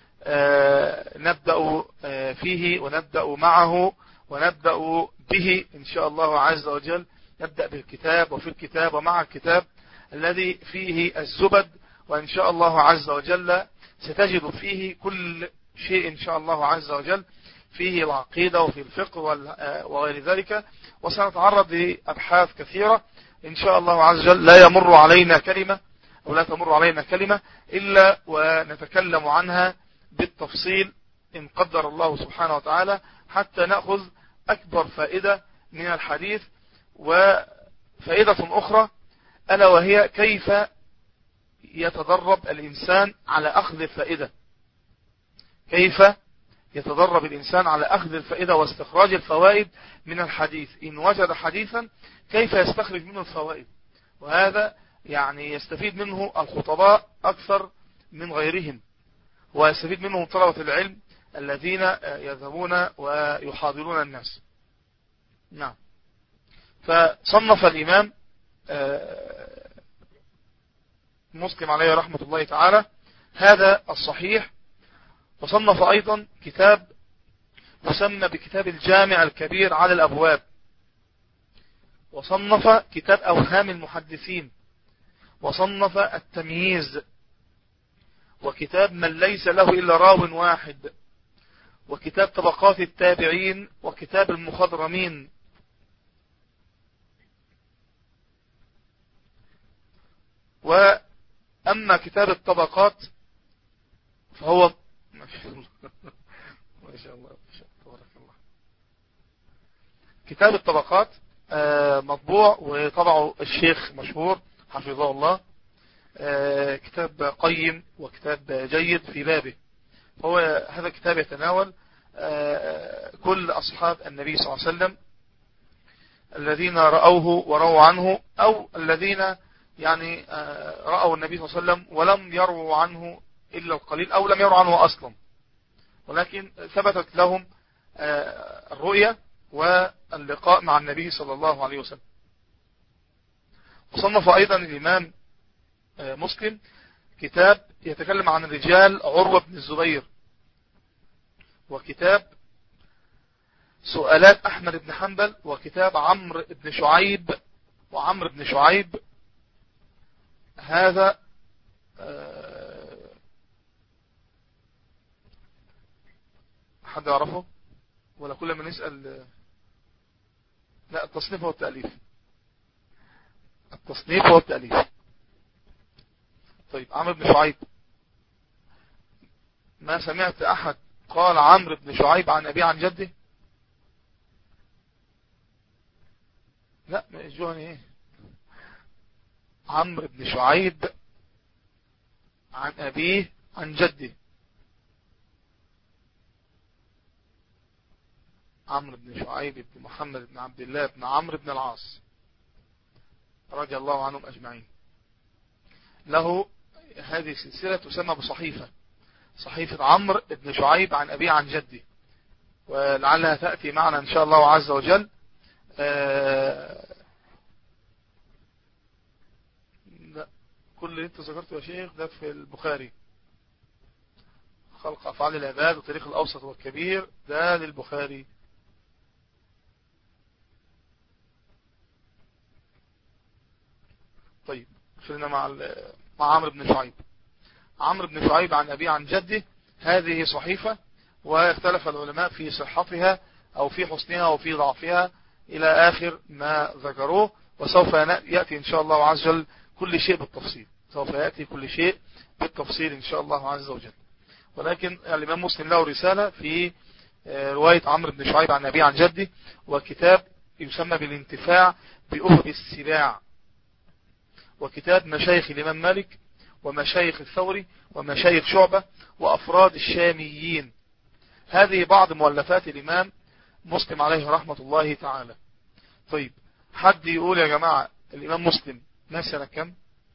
نبدأ فيه ونبدأ معه ونبدأ به إن شاء الله عز وجل. نبدأ بالكتاب وفي الكتاب ومع الكتاب الذي فيه الزبد، وإن شاء الله عز وجل ستجد فيه كل شيء إن شاء الله عز وجل، فيه العقيدة وفي الفقه وغير ذلك. وسنتعرض لأبحاث كثيرة إن شاء الله عز وجل لا يمر علينا كلمة أو لا تمر علينا كلمة إلا ونتكلم عنها بالتفصيل إن قدر الله سبحانه وتعالى، حتى نأخذ أكبر فائدة من الحديث. وفائدة أخرى ألا وهي كيف يتدرب الإنسان على أخذ الفائدة، كيف يتدرب الإنسان على أخذ الفائدة واستخراج الفوائد من الحديث. إن وجد حديثا كيف يستخرج منه الفوائد، وهذا يعني يستفيد منه الخطباء أكثر من غيرهم، ويستفيد منهم طلبة العلم الذين يذهبون ويحاضرون الناس. نعم. فصنف الإمام مسلم عليه رحمة الله تعالى هذا الصحيح، وصنف أيضا كتاب يسمى بكتاب الجامع الكبير على الأبواب، وصنف كتاب أوهام المحدثين، وصنف التمييز، وكتاب من ليس له إلا راو واحد وكتاب طبقات التابعين، وكتاب المخضرمين. وأما كتاب الطبقات فهو ما شاء الله ما شاء الله تبارك الله. كتاب الطبقات مطبوع وطبعه الشيخ مشهور حفظه الله، كتاب قيم وكتاب جيد في بابه. هو هذا الكتاب يتناول كل أصحاب النبي صلى الله عليه وسلم الذين رأوه ورووا عنه، أو الذين يعني رأوا النبي صلى الله عليه وسلم ولم يروا عنه إلا القليل، أو لم يروا عنه أصلا، ولكن ثبتت لهم الرؤية واللقاء مع النبي صلى الله عليه وسلم. وصنف أيضا الإمام مسلم كتاب يتكلم عن الرجال عروة بن الزبير، وكتاب سؤالات أحمد بن حنبل، وكتاب عمرو بن شعيب وعمرو بن شعيب. هذا حد يعرفه ولا كل ما نسأل؟ لا، التصنيف هو التأليف، التصنيف هو التأليف. طيب عمرو بن شعيب، ما سمعت أحد قال عمرو بن شعيب عن أبي عن جده؟ لا، ما الجهني ايه، عمرو بن شعيب عن أبيه عن جده. عمرو بن شعيب بن محمد بن عبد الله بن عمرو بن العاص رضي الله عنهم أجمعين. له هذه السلسلة تسمى بصحيفة، صحيفة عمرو بن شعيب عن أبيه عن جده، ولعلها تأتي معنا إن شاء الله عز وجل. آه لا، كل اللي انت ذكرته يا شيخ ده في البخاري، خلق أفعال العباد وتاريخ الأوسط والكبير ده للبخاري. طيب خلينا مع مع عمرو بن شعيب. عمرو بن شعيب عن أبيه عن جده، هذه صحيفة، واختلف العلماء في صحتها أو في حسنها أو في ضعفها إلى آخر ما ذكروه، وسوف يأتي إن شاء الله عز وجل كل شيء بالتفصيل، سوف يأتي كل شيء بالتفصيل إن شاء الله عز وجل. ولكن الإمام مسلم له رسالة في رواية عمرو بن شعيب عن أبيه عن جده، وكتاب يسمى بالانتفاع بأهب السباع، وكتاب مشايخ الإمام مالك ومشايخ الثوري ومشايخ شعبة وأفراد الشاميين. هذه بعض مؤلفات الإمام مسلم عليه رحمة الله تعالى. طيب حد يقول يا جماعة الإمام مسلم ما سنة كم؟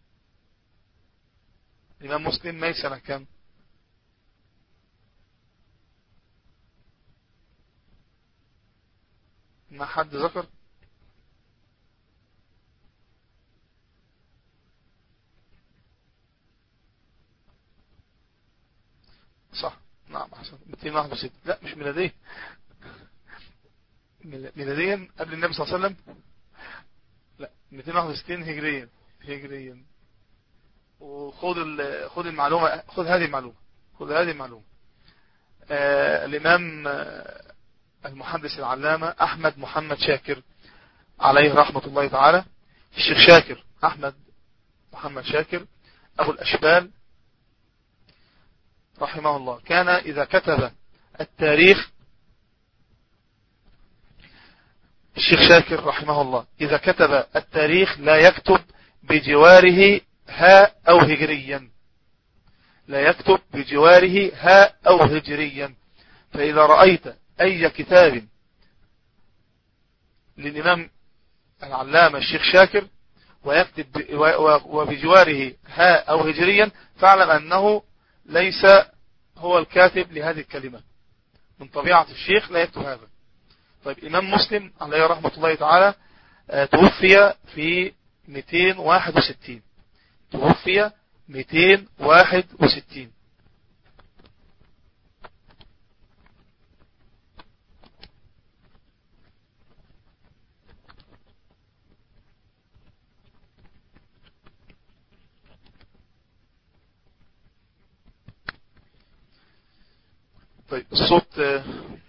الإمام مسلم ما سنة كم؟ ما حد ذكر؟ صح، نعم أحسن، مئتين وواحد وستين. لا مش ميلاديا، ميلاديا قبل النبي صلى الله عليه وسلم، لا مئتين وواحد وستين هجريا، هجريا. وخذ خذ المعلومة، خذ هذه المعلومة، خذ هذه المعلومة. آه الإمام آه المحدث العلامة أحمد محمد شاكر عليه رحمة الله تعالى، الشيخ شاكر أحمد محمد شاكر أبو الأشبال رحمه الله، كان إذا كتب التاريخ، الشيخ شاكر رحمه الله إذا كتب التاريخ لا يكتب بجواره هاء أو هجريا، لا يكتب بجواره هاء أو هجريا. فإذا رأيت أي كتاب للإمام العلامة الشيخ شاكر ويكتب وبجواره هاء أو هجريا، فاعلم أنه ليس هو الكاتب لهذه الكلمة، من طبيعة الشيخ لا يكتب هذا. طيب إمام مسلم عليه رحمة الله تعالى توفي في مئتين وواحد وستين، توفي مئتين وواحد وستين. طيب الصوت آه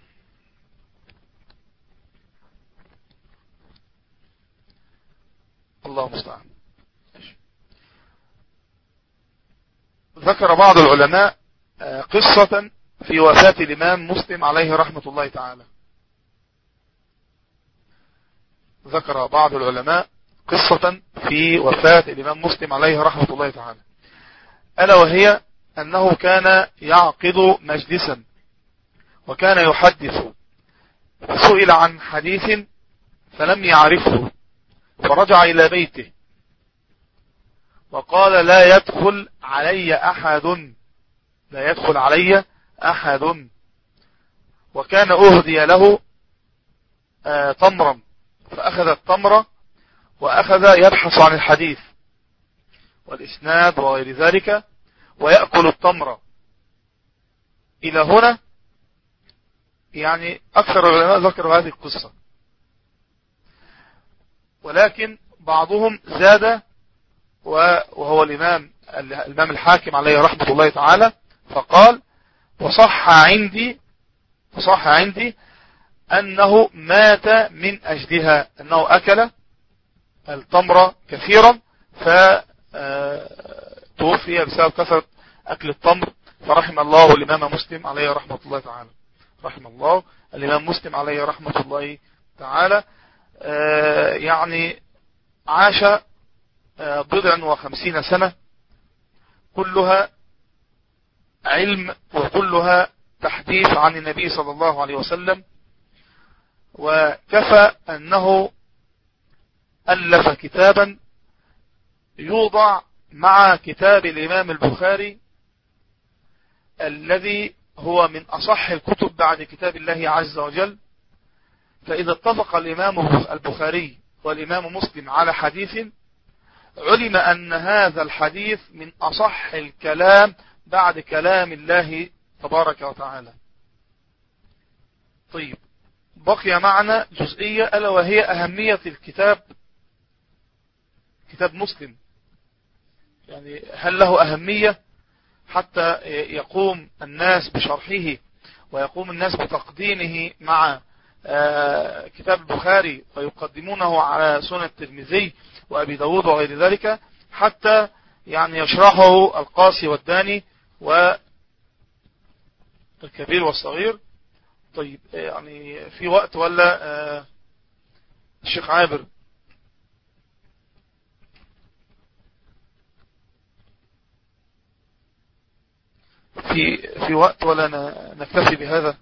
الله المستعان. ذكر بعض العلماء آه قصة في وفاة الإمام مسلم عليه رحمة الله تعالى. ذكر بعض العلماء قصة في وفاة الإمام مسلم عليه رحمة الله تعالى، ألا وهي أنه كان يعقد مجلسا وكان يحدث، سئل عن حديث فلم يعرفه فرجع إلى بيته وقال لا يدخل علي أحد، لا يدخل علي أحد. وكان أهدي له آه تمرا، فأخذ التمر وأخذ يبحث عن الحديث والإسناد وغير ذلك ويأكل التمر. إلى هنا يعني أكثر العلماء ذكروا هذه القصة، ولكن بعضهم زاد وهو الإمام الإمام الحاكم عليه رحمة الله تعالى، فقال وصح عندي وصح عندي أنه مات من أجلها، أنه أكل التمر كثيرا فتوفي بسبب كثرة أكل التمر. فرحم الله الإمام مسلم عليه رحمة الله تعالى، رحم الله الإمام مسلم عليه رحمة الله تعالى. يعني عاش بضع وخمسين سنة كلها علم وكلها تحديث عن النبي صلى الله عليه وسلم، وكفى أنه ألف كتابا يوضع مع كتاب الإمام البخاري الذي هو من أصح الكتب بعد كتاب الله عز وجل. فإذا اتفق الإمام البخاري والإمام مسلم على حديث علم أن هذا الحديث من أصح الكلام بعد كلام الله تبارك وتعالى. طيب بقي معنا جزئية ألا وهي أهمية الكتاب، كتاب مسلم، يعني هل له أهمية حتى يقوم الناس بشرحه ويقوم الناس بتقديمه مع كتاب البخاري ويقدمونه على سنن الترمذي وأبي داود وغير ذلك، حتى يعني يشرحه القاسي والداني والكبير والصغير. طيب يعني في وقت ولا الشيخ عابر؟ في في وقت ولا نكتفي بهذا؟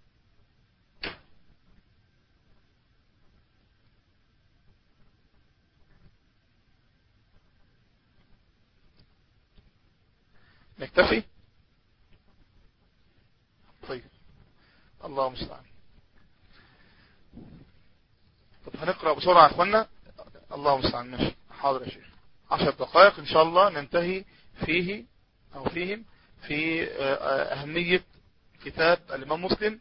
نكتفي. طيب الله المستعان. طب هنقرأ بسرعة يا اخوانا. الله المستعان. ماشي حاضر يا شيخ. عشر دقائق ان شاء الله ننتهي فيه او فيهم في أهمية كتاب الإمام مسلم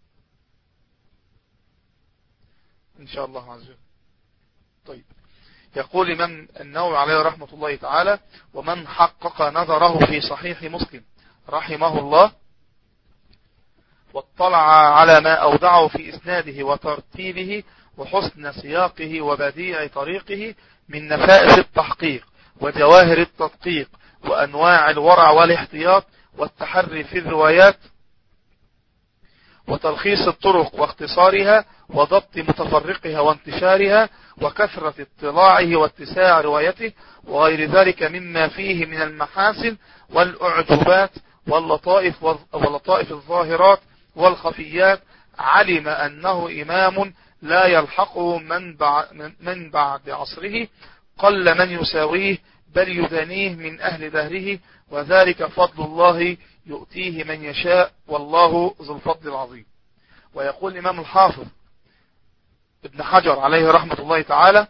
إن شاء الله عز وجل. طيب يقول الإمام النووي عليه رحمة الله تعالى: ومن حقق نظره في صحيح مسلم رحمه الله واطلع على ما أودعه في إسناده وترتيبه وحسن سياقه وبديع طريقه من نفائس التحقيق وجواهر التدقيق وأنواع الورع والاحتياط والتحري في الروايات وتلخيص الطرق واختصارها وضبط متفرقها وانتشارها وكثرة اطلاعه واتساع روايته وغير ذلك مما فيه من المحاسن والأعجوبات واللطائف واللطائف الظاهرات والخفيات، علم أنه إمام لا يلحقه من بعد, من بعد عصره، قل من يساويه بل يدانيه من أهل دهره، وذلك فضل الله يؤتيه من يشاء والله ذو الفضل العظيم. ويقول الإمام الحافظ ابن حجر عليه رحمة الله تعالى: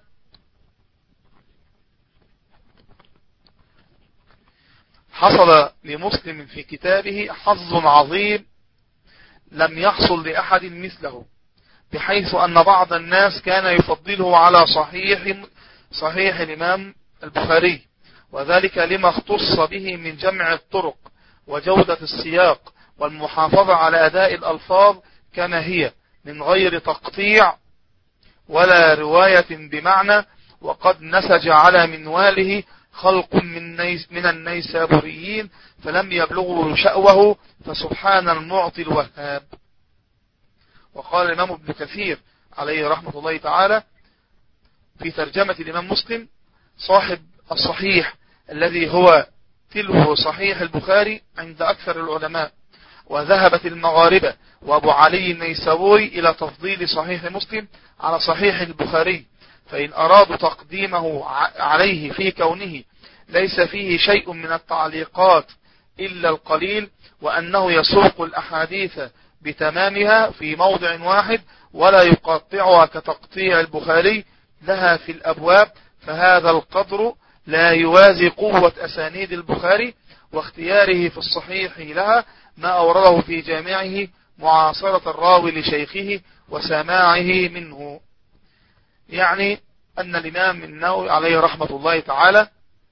حصل لمسلم في كتابه حظ عظيم لم يحصل لأحد مثله، بحيث أن بعض الناس كان يفضله على صحيح صحيح الإمام البخاري، وذلك لما اختص به من جمع الطرق وجودة السياق والمحافظة على أداء الألفاظ كما هي من غير تقطيع ولا رواية بمعنى. وقد نسج على منواله خلق من, نيس من النيسابوريين فلم يبلغوا شأوه، فسبحان المعطي الوهاب. وقال الإمام ابن كثير عليه رحمة الله تعالى في ترجمة الإمام مسلم: صاحب الصحيح الذي هو تلو صحيح البخاري عند أكثر العلماء. وذهبت المغاربة وأبو علي النيسابوري إلى تفضيل صحيح مسلم على صحيح البخاري، فإن أرادوا تقديمه عليه في كونه ليس فيه شيء من التعليقات إلا القليل، وأنه يسوق الأحاديث بتمامها في موضع واحد ولا يقطعها كتقطيع البخاري لها في الأبواب، فهذا القدر لا يوازي قوة أسانيد البخاري واختياره في الصحيح لها ما أورده في جامعه معاصرة الراوي لشيخه وسماعه منه. يعني أن الإمام النووي عليه رحمة الله تعالى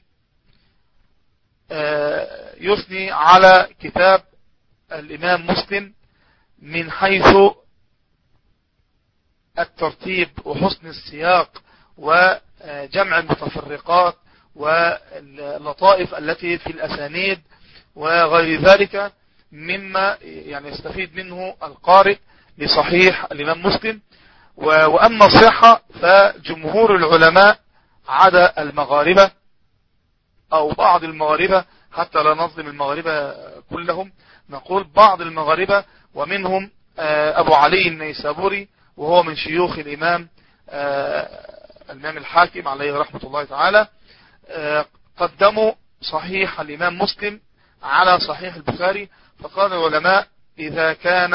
يثني على كتاب الإمام مسلم من حيث الترتيب وحسن السياق وجمع المتفرقات واللطائف التي في الأسانيد وغير ذلك مما يعني يستفيد منه القارئ لصحيح الإمام مسلم. وأما الصحة فجمهور العلماء عدا المغاربة أو بعض المغاربة، حتى لا نظلم المغاربة كلهم، نقول بعض المغاربة ومنهم أبو علي النيسابوري وهو من شيوخ الإمام الإمام الحاكم عليه رحمة الله تعالى، قدموا صحيح الإمام مسلم على صحيح البخاري. فقال العلماء إذا كان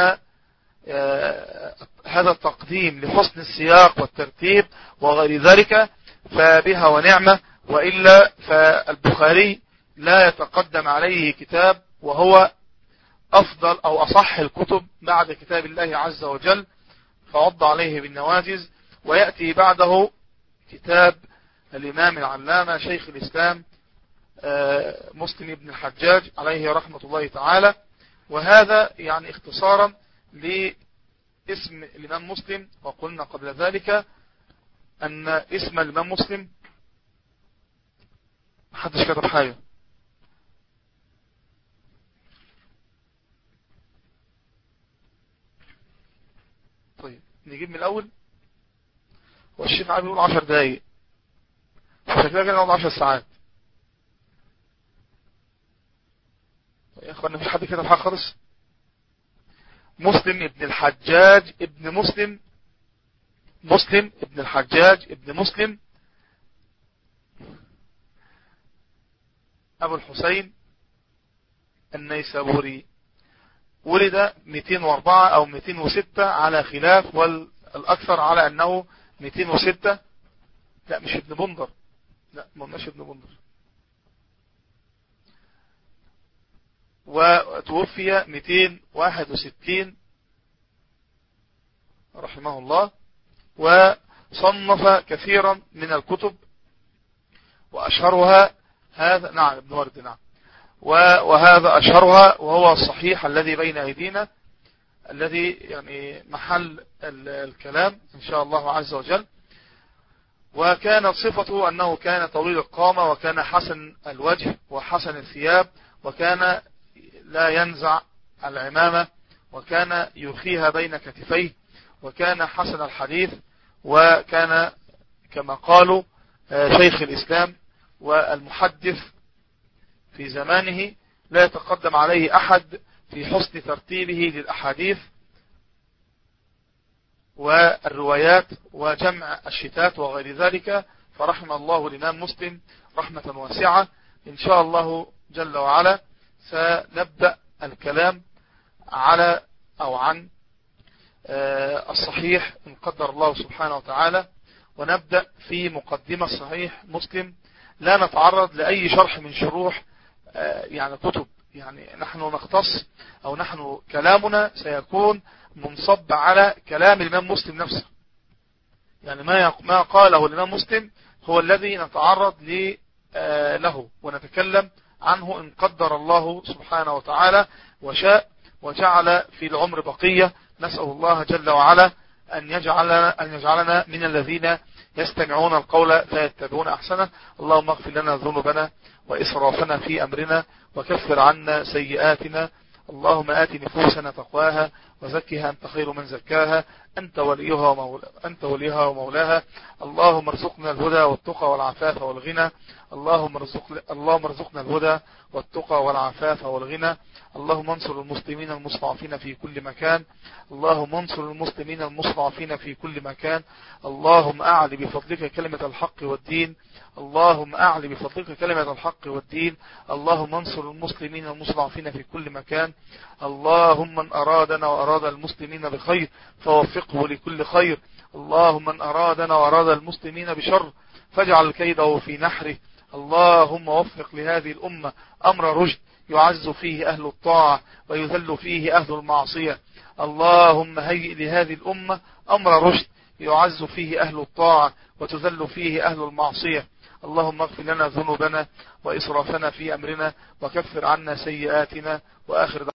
هذا التقديم لحسن السياق والترتيب وغير ذلك فبها ونعمة، وإلا فالبخاري لا يتقدم عليه كتاب وهو أفضل أو أصح الكتب بعد كتاب الله عز وجل، فعض عليه بالنواجز. ويأتي بعده كتاب الإمام العلامة شيخ الإسلام مسلم بن الحجاج عليه رحمة الله تعالى. وهذا يعني اختصارا لاسم الإمام مسلم. وقلنا قبل ذلك أن اسم الإمام مسلم محدش كتب حاجة. طيب نجيب من الأول. والشيخ عابد يقول عشر دقايق، فكذا كده نقعد عشر ساعات. يا اخوانا مفيش حد كتب حاجة خالص. مسلم ابن الحجاج ابن مسلم مسلم ابن الحجاج ابن مسلم أبو الحسين النيسابوري، ولد مئتين وأربعة أو مئتين وستة على خلاف، والأكثر على أنه مئتين وستة. لا مش ابن بندر، لا مش ابن بندر. وتوفي مئتين وواحد وستين رحمه الله. وصنف كثيرا من الكتب وأشهرها هذا نعم ابن ورد نعم وهذا أشهرها وهو الصحيح الذي بين أيدينا، الذي يعني محل الكلام إن شاء الله عز وجل. وكانت صفته أنه كان طويل القامة، وكان حسن الوجه وحسن الثياب، وكان لا ينزع العمامة، وكان يرخيها بين كتفيه، وكان حسن الحديث، وكان كما قالوا شيخ الإسلام والمحدث في زمانه لا يتقدم عليه أحد في حسن ترتيبه للأحاديث والروايات وجمع الشتات وغير ذلك. فرحم الله الإمام مسلم رحمة واسعة. إن شاء الله جل وعلا سنبدأ الكلام على أو عن الصحيح إن قدر الله سبحانه وتعالى، ونبدأ في مقدمة صحيح مسلم. لا نتعرض لأي شرح من شروح يعني كتب، يعني نحن نختص أو نحن كلامنا سيكون منصب على كلام الإمام مسلم نفسه. يعني ما ما قاله الإمام مسلم هو الذي نتعرض له ونتكلم عنه إن قدر الله سبحانه وتعالى وشاء. وجعل في العمر بقية. نسأل الله جل وعلا أن يجعلنا, أن يجعلنا من الذين يستمعون القول فيتبعون أحسنه. اللهم اغفر لنا ذنوبنا وإسرافنا في أمرنا وكفر عنا سيئاتنا. اللهم آت نفوسنا تقواها وزكها أنت خير من زكاها، أنت وليها ومولاها, أنت وليها ومولاها. اللهم ارزقنا الهدى والتقى والعفاف والغنى. اللهم ارزقنا اللهم ارزقنا الهدى والتقى والعفاف والغنى. اللهم انصر المسلمين المستضعفين في كل مكان. اللهم انصر المسلمين المستضعفين في كل مكان. اللهم أعلي بفضلك كلمة الحق والدين. اللهم أعلي بفضلك كلمة الحق والدين. اللهم انصر المسلمين المستضعفين في كل مكان. اللهم من أرادنا وأراد المسلمين بخير فوفقه لكل خير. اللهم من أرادنا وأراد المسلمين بشر فاجعل كيده في نحره. اللهم وفق لهذه الأمة أمر رشد يعز فيه أهل الطاعة ويذل فيه أهل المعصية. اللهم هيئ لهذه الأمة أمر رشد يعز فيه أهل الطاعة وتذل فيه أهل المعصية. اللهم اغفر لنا ذنوبنا وإسرافنا في أمرنا وكفر عنا سيئاتنا. وآخر